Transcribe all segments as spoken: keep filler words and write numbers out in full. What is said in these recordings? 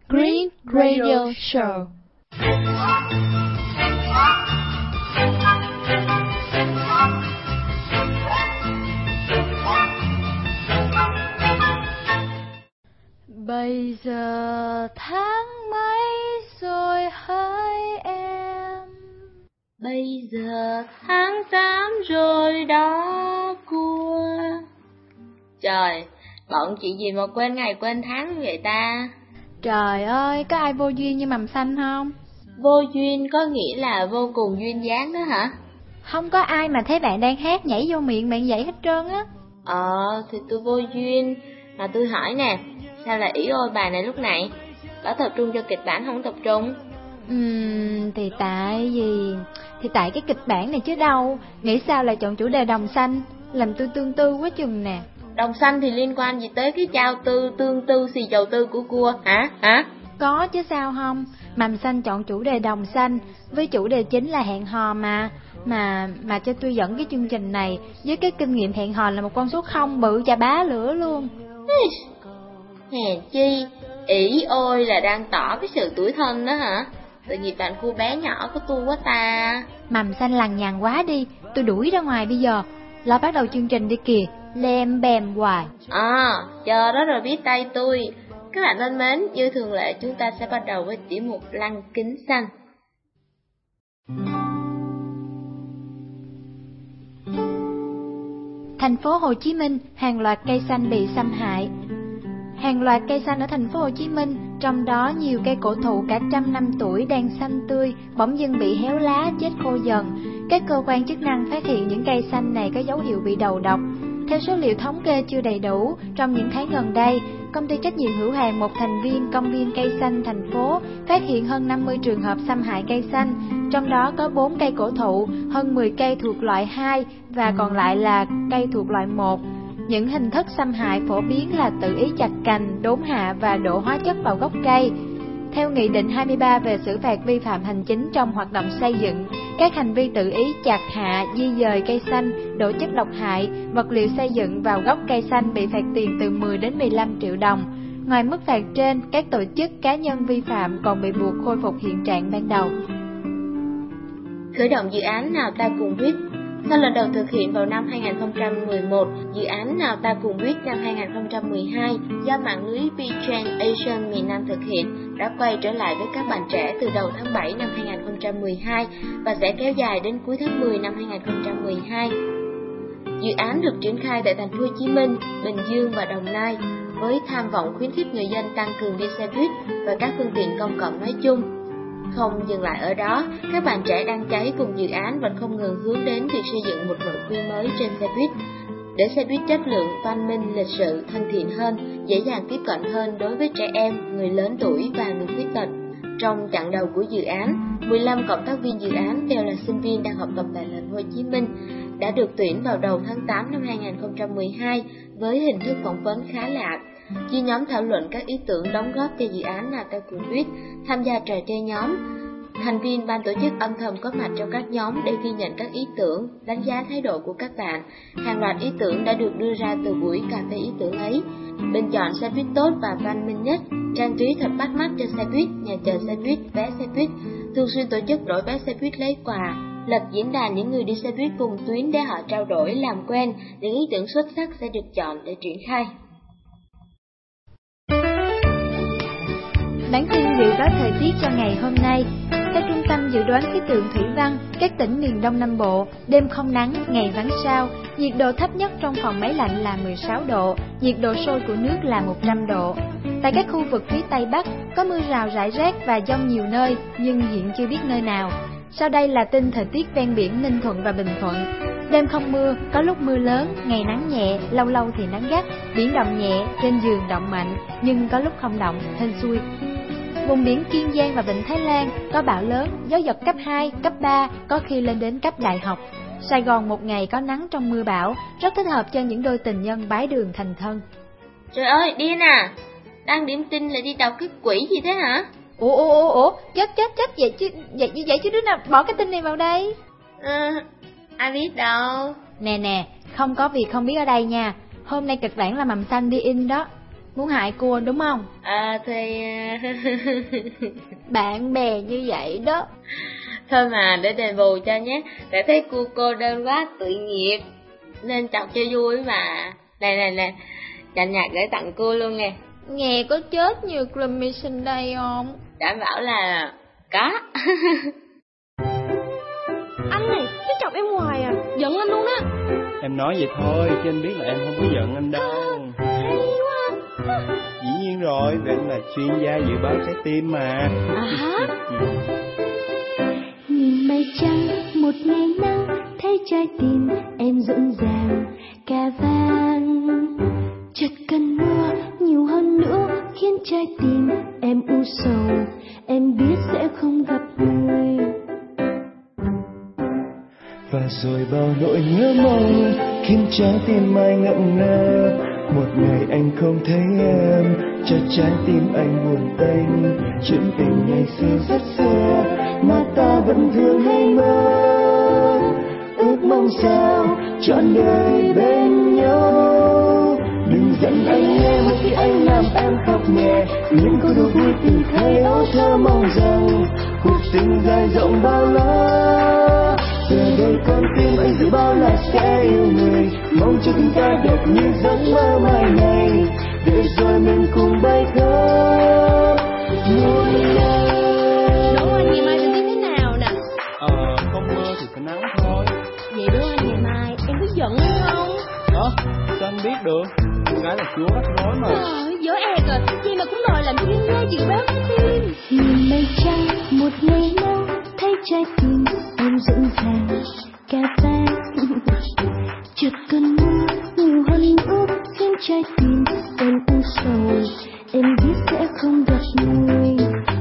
Green Radio Show. Bây giờ tháng mấy rồi hỡi em? Bây giờ tháng tám rồi đó cua. Trời, bận chuyện gì mà quên ngày quên tháng vậy ta? Trời ơi, có ai vô duyên như mầm xanh không? Vô duyên có nghĩa là vô cùng duyên dáng đó hả? Không có ai mà thấy bạn đang hát nhảy vô miệng bạn vậy hết trơn á. Ờ, thì tôi vô duyên. Mà tôi hỏi nè, sao lại ỷ ôi bài này lúc này? Bảo tập trung cho kịch bản không tập trung? Ừm, thì tại vì... Thì tại cái kịch bản này chứ đâu. Nghĩ sao lại chọn chủ đề đồng xanh? Làm tôi tương tư quá chừng nè. Đồng xanh thì liên quan gì tới cái trao tư, tương tư, xì chầu tư của cua, hả? Hả? Có chứ sao không? Mầm xanh chọn chủ đề đồng xanh, với chủ đề chính là hẹn hò mà. Mà mà cho tôi dẫn cái chương trình này, với cái kinh nghiệm hẹn hò là một con số không bự chà bá lửa luôn. Hèn chi, ỷ ôi là đang tỏ cái sự tủi thân đó hả? Tội nghiệp bạn cô bé nhỏ của tôi quá ta. Mầm xanh lằng nhằng quá đi, tôi đuổi ra ngoài bây giờ. Lo bắt đầu chương trình đi kìa, lem bèm hoài. À, chờ đó rồi biết tay tôi. Các bạn thân mến, như thường lệ chúng ta sẽ bắt đầu với tiểu mục Lăng Kính Xanh. Thành phố Hồ Chí Minh, hàng loạt cây xanh bị xâm hại. Hàng loạt cây xanh ở thành phố Hồ Chí Minh, trong đó nhiều cây cổ thụ cả trăm năm tuổi đang xanh tươi, bỗng dưng bị héo lá, chết khô dần. Các cơ quan chức năng phát hiện những cây xanh này có dấu hiệu bị đầu độc. Theo số liệu thống kê chưa đầy đủ, trong những tháng gần đây, công ty trách nhiệm hữu hạn một thành viên công viên cây xanh thành phố phát hiện hơn năm mươi trường hợp xâm hại cây xanh, trong đó có bốn cây cổ thụ, hơn mười cây thuộc loại hai và còn lại là cây thuộc loại một. Những hình thức xâm hại phổ biến là tự ý chặt cành, đốn hạ và đổ hóa chất vào gốc cây. Theo Nghị định hai mươi ba về xử phạt vi phạm hành chính trong hoạt động xây dựng, các hành vi tự ý chặt hạ, di dời cây xanh, đổ chất độc hại, vật liệu xây dựng vào gốc cây xanh bị phạt tiền từ mười đến mười lăm triệu đồng. Ngoài mức phạt trên, các tổ chức cá nhân vi phạm còn bị buộc khôi phục hiện trạng ban đầu. Khởi động dự án Nào Ta Cùng Viết. Sau lần đầu thực hiện vào năm hai nghìn không trăm mười một, dự án Nào Ta Cùng Viết năm hai nghìn không trăm mười hai do mạng lưới VTrend Asian miền Nam thực hiện đã quay trở lại với các bạn trẻ từ đầu tháng bảy năm hai nghìn không trăm mười hai và sẽ kéo dài đến cuối tháng mười năm hai nghìn không trăm mười hai. Dự án được triển khai tại thành phố Hồ Chí Minh, Bình Dương và Đồng Nai với tham vọng khuyến khích người dân tăng cường đi xe buýt và các phương tiện công cộng nói chung. Không dừng lại ở đó, các bạn trẻ đang cháy cùng dự án vẫn không ngừng hướng đến việc xây dựng một nội quy mới trên xe buýt, để xe buýt chất lượng, văn minh, lịch sự, thân thiện hơn, dễ dàng tiếp cận hơn đối với trẻ em, người lớn tuổi và người khuyết tật. Trong chặng đầu của dự án, mười lăm cộng tác viên dự án đều là sinh viên đang học tập tại thành phố Hồ Chí Minh, đã được tuyển vào đầu tháng tám năm hai nghìn không trăm mười hai với hình thức phỏng vấn khá lạ. Chia nhóm thảo luận các ý tưởng đóng góp cho dự án Nào Ta Cùng Viết, tham gia trò chơi nhóm. Thành viên ban tổ chức âm thầm có mặt trong các nhóm để ghi nhận các ý tưởng, đánh giá thái độ của các bạn. Hàng loạt ý tưởng đã được đưa ra từ buổi cà phê ý tưởng ấy. Bình chọn xe buýt tốt và văn minh nhất, trang trí thật bắt mắt cho xe buýt, nhà chờ xe buýt, vé xe buýt, thường xuyên tổ chức đổi vé xe buýt lấy quà, lập diễn đàn những người đi xe buýt cùng tuyến để họ trao đổi, làm quen, những ý tưởng xuất sắc sẽ được chọn để triển khai. Bản tin dự báo thời tiết cho ngày hôm nay. Theo Trung tâm Dự đoán Khí tượng Thủy văn, các tỉnh miền Đông Nam Bộ, đêm không nắng, ngày vắng sao, nhiệt độ thấp nhất trong phòng máy lạnh là mười sáu độ, nhiệt độ sôi của nước là một trăm độ. Tại các khu vực phía Tây Bắc, có mưa rào rải rác và dông nhiều nơi, nhưng hiện chưa biết nơi nào. Sau đây là tin thời tiết ven biển Ninh Thuận và Bình Thuận. Đêm không mưa, có lúc mưa lớn, ngày nắng nhẹ, lâu lâu thì nắng gắt, biển động nhẹ, trên giường động mạnh, nhưng có lúc không động, hên xui. Vùng biển Kiên Giang và Vịnh Thái Lan có bão lớn, gió giật cấp hai, cấp ba, có khi lên đến cấp đại học. Sài Gòn một ngày có nắng trong mưa bão, rất thích hợp cho những đôi tình nhân bái đường thành thân. Trời ơi, điên à! Đang điểm tin lại đi đọc cái quỷ gì thế hả? Ủa, ủa, ủa, ủa, chết, chết, chết, vậy chứ, vậy như vậy chứ đứa nào bỏ cái tin này vào đây? Ừ, ai biết đâu. Nè nè, không có việc không biết ở đây nha. Hôm nay kịch bản là Mầm Xanh đi in đó. muốn hại cô đúng không? À thì... Bạn bè như vậy đó. Thôi mà để đền bù cho nhé, để thấy cô cô đơn quá tội nghiệp, nên chọc cho vui mà. Này này nè, chặn nhạc gửi tặng cô luôn nghe. Nghe có chết như Grammy đây không? Đảm bảo là có. Anh này, cái chọc em hoài à, giận anh luôn á. Em nói vậy thôi, chứ anh biết là em không có giận anh đâu. Hay quá. Dĩ nhiên rồi, vì anh là chuyên gia dự báo trái tim mà. À hả? Nhìn mây trắng, một ngày nắng, thấy trái tim em rộn ràng, ca vang. Chợt cần mưa nhiều hơn nữa, khiến trái tim em u sầu. Em biết sẽ không gặp người. Và rồi bao nỗi nhớ mong khiến trái tim anh ngậm ngơ. Một ngày anh không thấy em, cho trái tim anh buồn tênh. Chuyện tình ngày xưa rất xưa mà ta vẫn thương hay mơ. Ước mong sao trọn đời bên nhau. Đừng giận anh em khi anh làm em khóc nhẹ. Những câu đùa vui từ thời ấu thơ mong rằng cuộc tình dài rộng bao la. Giờ đây con tim anh dự bao là sẽ yêu người. Mong cho tình ta đẹp như giấc mơ mai này. Để rồi mình cùng bay khắp muôn nơi. Đố anh ngày mai thời tiết thế nào nè? Ờ, không mưa thì phải nắng thôi. Vậy đố anh ngày mai em có giận hay không? Đó, sao anh biết được? Con gái là chúa rắc rối mà. Trời, dở ẹc à, gì mà cũng đòi làm chuyên gia dự báo trái tim. Nhìn mây trắng, một ngày nắng, thấy trái tim em rộn ràng, ca vang. Chợt cơn mưa nhiều hơn nữa, khiến trái tim em u sầu. Em biết sẽ không gặp người.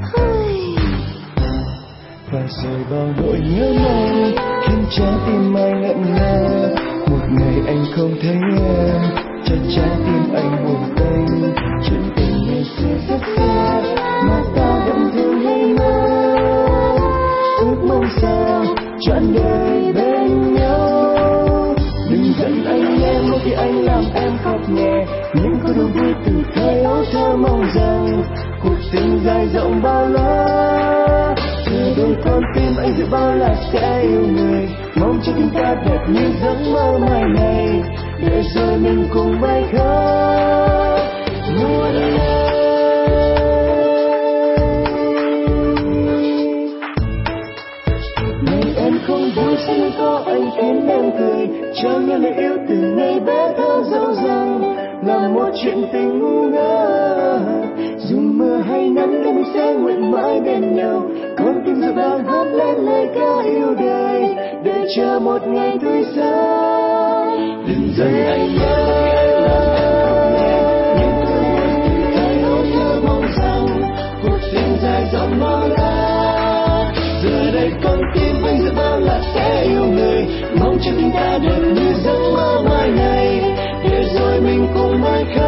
Và rồi bao nỗi nhớ mong khiến trái tim anh ngậm ngơ. Một ngày anh không thấy em, cho trái tim anh buồn tênh. Chuyện tình ngày xưa rất xa mà ta vẫn thương hay mơ. Ước mong sao trọn đời bên nhau. Đừng giận anh em mỗi khi anh làm em khóc nhẹ. Những câu đùa vui từ thời ấu thơ mong rằng cuộc tình dài rộng bao la. Giờ đây con tim anh dự bao là sẽ yêu người. Mong cho tình ta đẹp như giấc mơ mai này. Để rồi mình cùng bay khắp muôn nơi. Ngày em không vui xin có anh khiến em cười. Cho những lời yêu từ ngày bé thơ dẫu rằng là một chuyện tình ngu ngơ. Dù mưa hay nắng em sẽ nguyện mãi bên nhau. Con tim giờ đang hát lên lời ca yêu đời. Đợi chờ một ngày tươi sáng. Đừng giận anh nhớ khi anh làm em khóc nhẹ. Những câu vui từ thời ấu thơ mong rằng cuộc tình dài rộng bao la. Giờ đây con tim anh giờ bao là sẽ yêu người. Mong cho tình ta đẹp như giấc mơ mai này. Để rồi mình cùng bay khắp